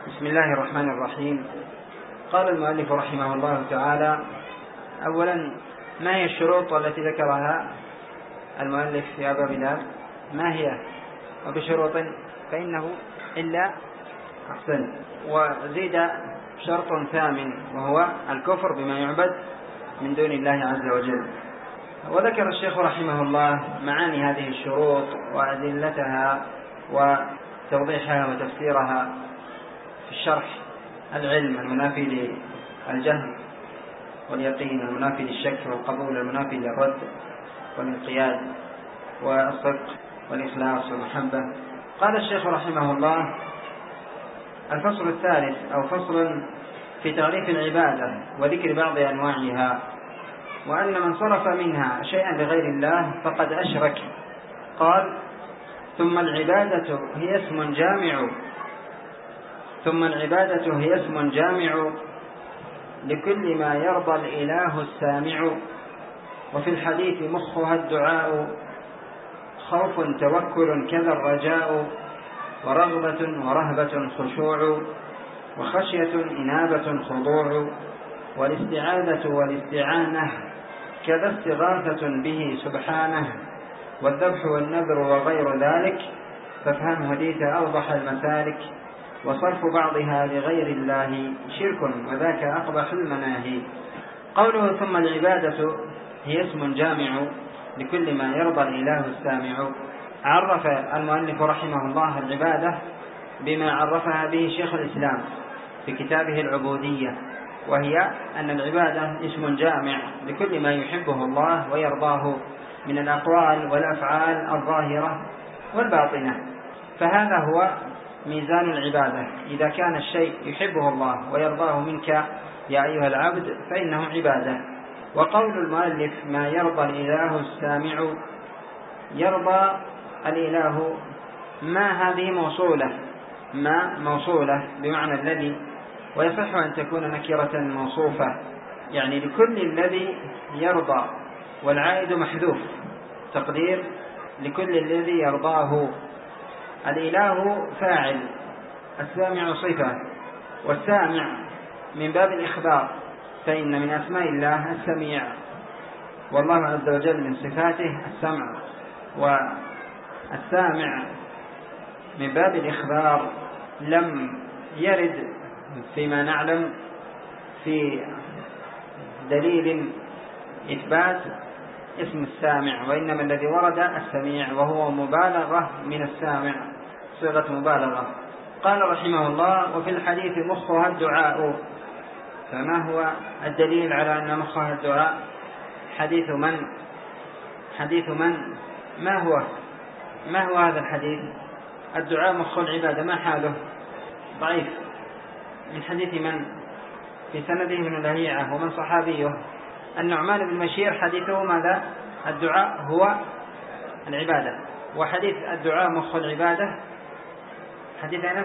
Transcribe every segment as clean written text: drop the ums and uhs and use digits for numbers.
بسم الله الرحمن الرحيم. قال المؤلف رحمه الله تعالى: أولا، ما هي الشروط التي ذكرها المؤلف في أبا بلال؟ ما هي؟ وبشروط فإنه إلا أحسن. وزيد شرط ثامن وهو الكفر بما يعبد من دون الله عز وجل. وذكر الشيخ رحمه الله معاني هذه الشروط وأدلتها وتوضيحها وتفسيرها في الشرح: العلم المنافي للجهل واليقين المنافي للشك والقبول المنافي للرد والانقياد والصدق والإخلاص والمحبة. قال الشيخ رحمه الله: الفصل الثالث أو فصل في تعريف العبادة وذكر بعض أنواعها، وأن من صرف منها شيئا لغير الله فقد أشرك. قال: ثم العبادة هي اسم جامع لكل ما يرضى الإله السامع. وفي الحديث مخها الدعاء، خوف توكل كذا الرجاء، ورغبة ورهبة خشوع، وخشية إنابة خضوع، والاستعاذة والاستعانة كذا استغاثة به سبحانه، والذبح والنذر وغير ذلك، فافهم هديت أوضح المسالك، وصرف بعضها لغير الله شرك وذاك أقبح المناهي. قوله ثم العبادة هي اسم جامع لكل ما يرضى الإله السامع. عرف المؤلف رحمه الله العبادة بما عرفها به شيخ الإسلام في كتابه العبودية، وهي أن العبادة اسم جامع لكل ما يحبه الله ويرضاه من الأقوال والأفعال الظاهرة والباطنة. فهذا هو ميزان العبادة: إذا كان الشيء يحبه الله ويرضاه منك يا أيها العبد فإنه عبادة. وقول المؤلف ما يرضى الإله السامع، يرضى الإله، ما هذه موصولة، ما موصولة بمعنى الذي، ويصح أن تكون نكرة موصوفة، يعني لكل الذي يرضى، والعائد محذوف، تقدير لكل الذي يرضاه. الإله فاعل، السامع صفة، والسامع من باب الإخبار، فإن من أسماء الله السميع، والله عز وجل من صفاته السمع. والسامع من باب الإخبار لم يرد فيما نعلم في دليل إثبات اسم السامع، وإنما الذي ورد السميع، وهو مبالغة من السامع، صيغة مبالغة. قال رحمه الله: وفي الحديث مخها الدعاء. فما هو الدليل على أن مخها الدعاء؟ حديث من؟ ما هو هذا الحديث؟ الدعاء مخ العبادة، ما حاله؟ ضعيف. من حديث من؟ في سنده ابن لهيعة. ومن صحابيه؟ النعمان بن بشير. حديثه ماذا؟ الدعاء هو العبادة. وحديث الدعاء مخ العبادة حديث أنس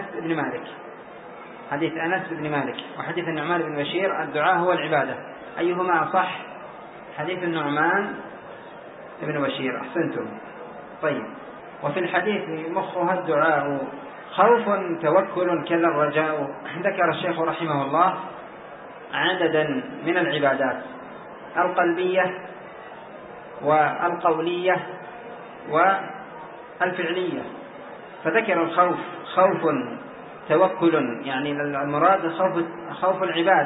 بن مالك. وحديث النعمان بن بشير الدعاء هو العبادة. أيهما أصح؟ حديث النعمان بن بشير. أحسنتم. طيب. وفي الحديث مخها الدعاء، خوف توكل كذا الرجاء. ذكر الشيخ رحمه الله عددا من العبادات: القلبية والقولية والفعلية. فذكر الخوف: خوف توكل، يعني المراد خوف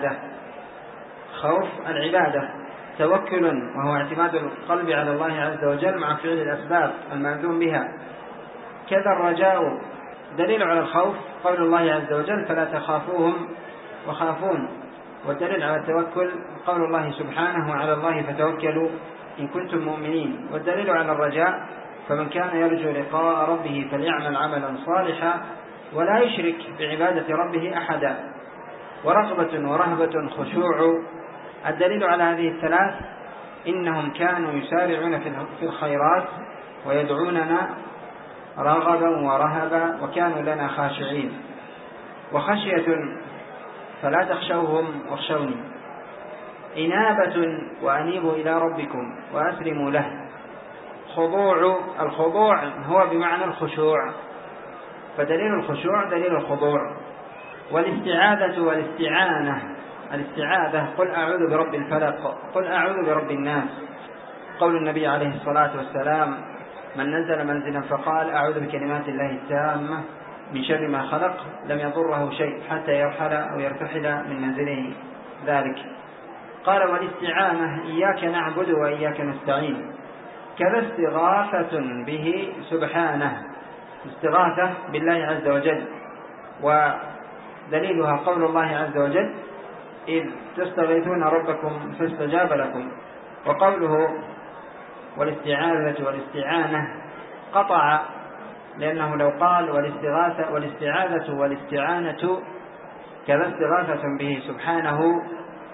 العبادة، توكل وهو اعتماد القلب على الله عز وجل مع فعل الأسباب المأذون بها. كذا الرجاء. دليل على الخوف قول الله عز وجل: فلا تخافوهم وخافون. والدليل على التوكل قول الله سبحانه: وعلى الله فتوكلوا إن كنتم مؤمنين. والدليل على الرجاء: فمن كان يرجو لقاء ربه فليعمل عملا صالحا ولا يشرك بعبادة ربه أحدا. ورغبة ورهبة خشوع. الدليل على هذه الثلاث: إنهم كانوا يسارعون في الخيرات ويدعوننا رغبا ورهبا وكانوا لنا خاشعين. وخشية: فلا تخشوهم واخشوني. إنابة: وأنيبوا إلى ربكم وأسلموا له. خضوع: الخضوع هو بمعنى الخشوع، فدليل الخشوع دليل الخضوع. والاستعاذة والاستعانة. الاستعاذة قل أعوذ برب الفلق، قل أعوذ برب الناس. قول النبي عليه الصلاة والسلام: من نزل منزلا فقال أعوذ بكلمات الله التامة من شر ما خلق لم يضره شيء حتى يرحل أو يرتحل من منزله ذلك. قال: والاستعانة إياك نعبد وإياك نستعين، كذا استغاثة به سبحانه، استغاثة بالله عز وجل، ودليلها قول الله عز وجل: إذ تستغيثون ربكم فاستجاب لكم. وقوله والاستعاذة والاستعانة قطع، لأنه لو قال والاستعاذة والاستعانة كذا استغاثة به سبحانه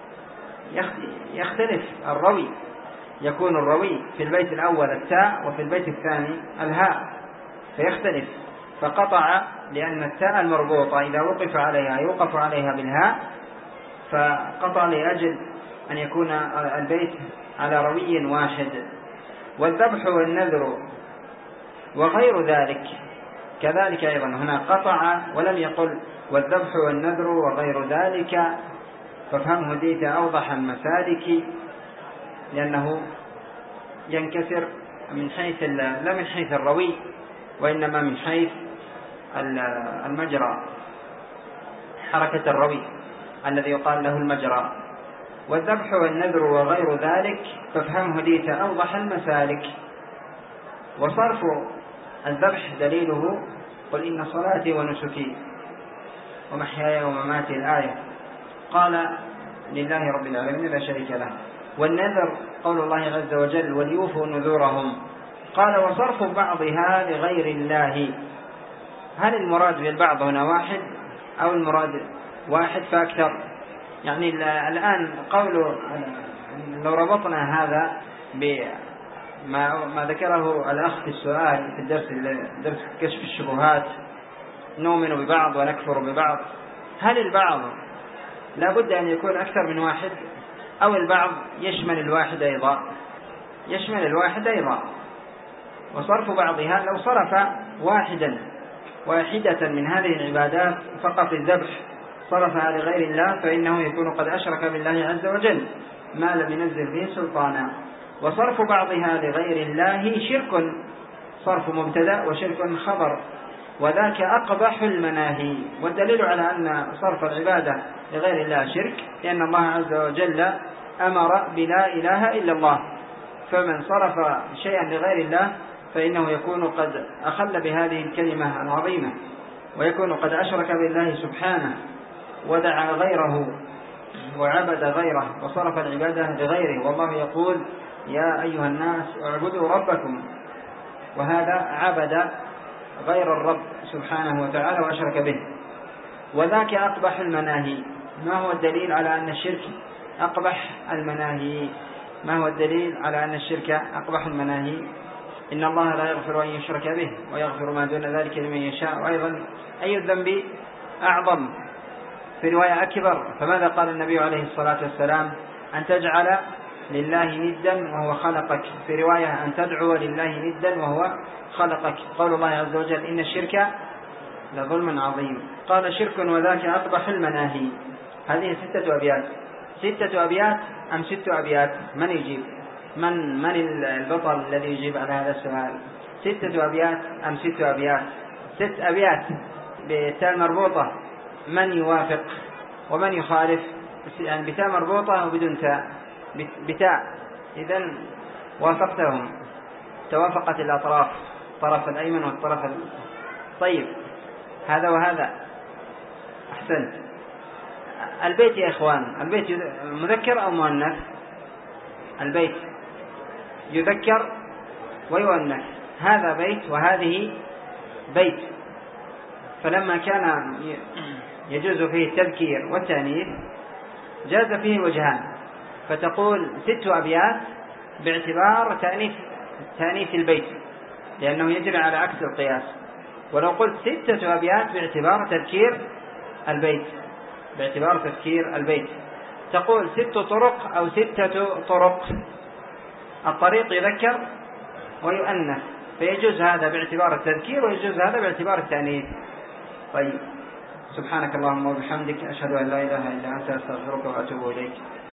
يختلف الروي، يكون الروي في البيت الأول التاء وفي البيت الثاني الهاء، فيختلف، فقطع لأن التاء المربوطة إذا وقف عليها يوقف عليها بالهاء، فقطع لأجل أن يكون البيت على روي واحد. والذبح والنذر وغير ذلك كذلك أيضا، هنا قطع ولم يقل والذبح والنذر وغير ذلك، فافهمه ديت أوضح المسالك، لأنه ينكسر من حيث لا من حيث الروي، وإنما من حيث المجرى، حركة الروي الذي يقال له المجرى. والذبح والنذر وغير ذلك فافهمه ديت أوضح المسالك. وصرف الذبح دليله قل إن صلاتي ونسكي ومحياي ومماتي الآية، قال لله رب العالمين لا شريك له. والنذر قول الله عز وجل وليوفوا نذورهم. قال وصرف بعضها لغير الله. هل المراد بالبعض هنا واحد أو المراد واحد فأكثر؟ يعني الآن قوله لو ربطنا هذا بما ذكره الأخ في السؤال في درس كشف الشبهات، نؤمن ببعض ونكفر ببعض، هل البعض لا بد أن يكون أكثر من واحد أو البعض يشمل الواحد أيضا؟ يشمل الواحد أيضا. وصرف بعضها لو صرف واحدة من هذه العبادات فقط الذبح صرفها لغير الله فإنه يكون قد أشرك بالله عز وجل ما لم ينزل به سلطانا. وصرف بعضها لغير الله شرك، صرف مبتدأ وشرك خبر، وذاك أقبح المناهي. والدليل على أن صرف العبادة لغير الله شرك لأن الله عز وجل أمر بلا إله إلا الله، فمن صرف شيئا لغير الله فإنه يكون قد أخل بهذه الكلمة العظيمة، ويكون قد أشرك بالله سبحانه ودعا غيره وعبد غيره وصرف العبادة لغيره. والله يقول يا أيها الناس اعبدوا ربكم، وهذا عبد غير الرب سبحانه وتعالى وأشرك به. وذاك أقبح المناهي. ما هو الدليل على أن الشرك أقبح المناهي؟ ما هو الدليل على أن الشرك أقبح المناهي؟ إن الله لا يغفر أن يشرك به ويغفر ما دون ذلك لمن يشاء. وأيضا أي الذنب أعظم؟ في رواية أكبر. فماذا قال النبي عليه الصلاة والسلام؟ أن تجعل لله ندا وهو خلقك. في رواية أن تدعو لله ندا وهو خلقك. قول الله عز وجل إن الشرك لظلم عظيم. قال شرك وذاك أقبح المناهي. هذه 6 أبيات. 6 أبيات أم 6 أبيات؟ من يجيب؟ من البطل الذي يجيب على هذا السؤال؟ 6 أبيات أم 6 أبيات؟ 6 أبيات بتاء مربوطة. من يوافق ومن يخالف؟ يعني بتاء مربوطة وبدون تاء. بتاء. إذن وافقتهم، توافقت الأطراف، الطرف الأيمن والطرف طيب، هذا وهذا. أحسنت. البيت يا إخوان، البيت مذكر أو مؤنث؟ البيت يذكر ويؤنث. هذا بيت وهذه بيت. فلما كان يجوز فيه التذكير والتأنيث جاز فيه وجهان، فتقول 6 أبيات باعتبار تأنيث البيت لأنه يجري على عكس القياس. ولو قلت 6 أبيات باعتبار تذكير البيت تقول 6 طرق أو 6 طرق. الطريق يذكر ويؤنث، فيجوز هذا باعتبار التذكير ويجوز هذا باعتبار التأنيث. طيب، سبحانك اللهم وبحمدك، أشهد أن لا إله إلا أنت، أستغفرك وأتوب إليك.